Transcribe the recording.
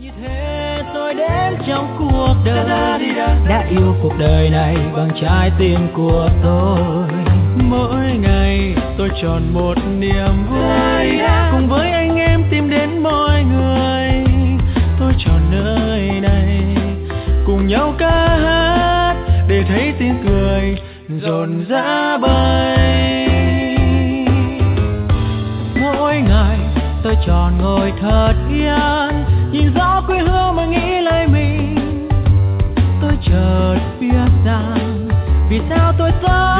như thế tôi đến trong cuộc đời, đã yêu cuộc đời này bằng trái tim của tôi. Mỗi ngày tôi tròn một niềm vui, cùng với anh em tìm đến mọi người. Tôi chọn nơi này cùng nhau ca hát để thấy tiếng cười rộn rã bay. Mỗi ngày tôi chọn ngồi thật yên, nhìn rõ quê hương mà nghĩ lời mình. Tôi chợt biết rằng vì sao tôi sống